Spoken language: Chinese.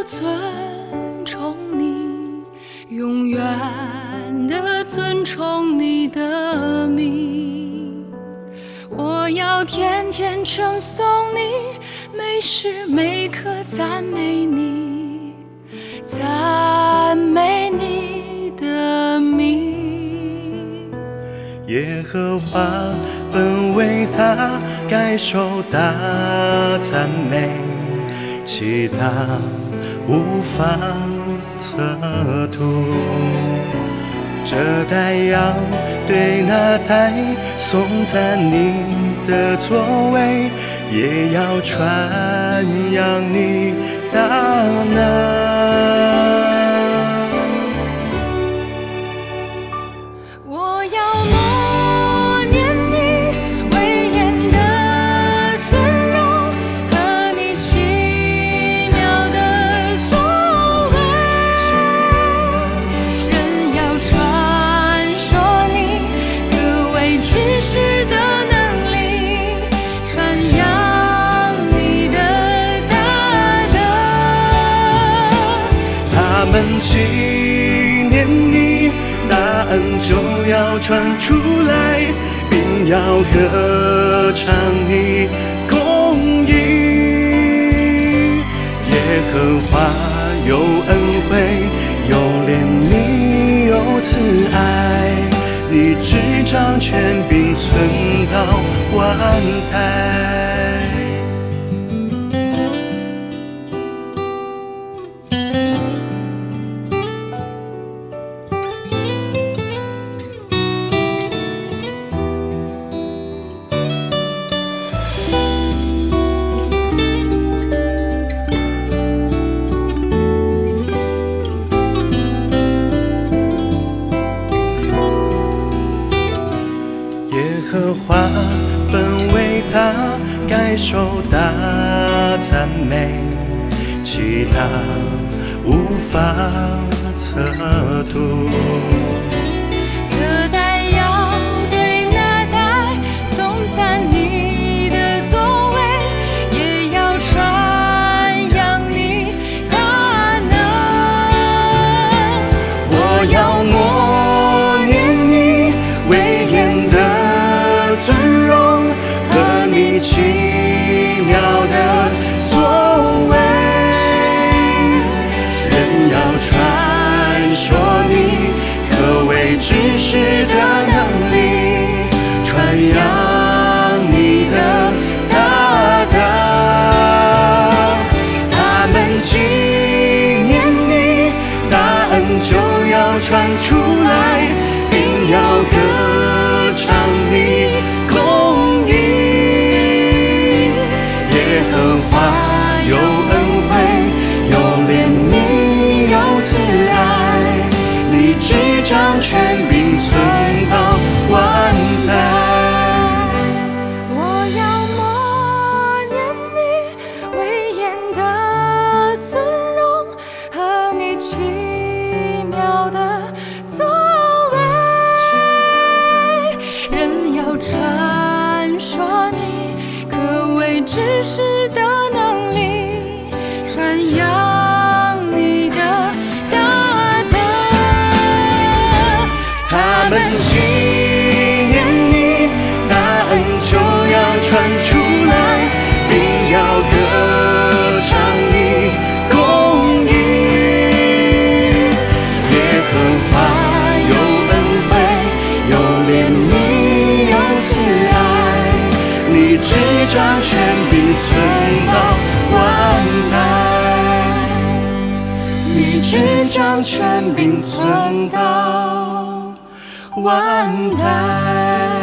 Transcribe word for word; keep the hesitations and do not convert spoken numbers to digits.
尊崇你，永远的尊崇你的名。我要天天称颂你，每时每刻赞美你，赞美你的名。 耶和华本伟大，该受大赞美，其他无法测度。这代要对那代颂赞你的作为，也要传扬你大能。 我要默念你威严的尊荣和你奇妙的作为，人要传说你可畏之事的能力，传扬你的大德。 他们纪念你大恩，就要传出来，并要歌唱你公义。耶和华有恩惠，有怜悯，有慈爱，你执掌权柄，存到万代。耶和华本伟大，该受大赞美，其他无法测度。 这代要对那代颂赞你的作为，也要传扬你大能。 我要默念你威严的尊荣和你奇妙的作为，人要传说你可畏之事的能力，传扬你的大德。他们纪念你大恩，就要传出来，并要歌唱你公义。耶和华有恩惠，有怜悯，有慈爱，你执掌权柄，存到万代。 我要默念你威严的尊荣和你奇妙的作为，人要传说你可畏之事的能力，传扬你的大德。 他们纪念你大恩，就要传出来，并要歌唱你公义。耶和华有恩惠，有怜悯，有慈爱，你执掌权柄，存到万代，你执掌权柄，存到万代。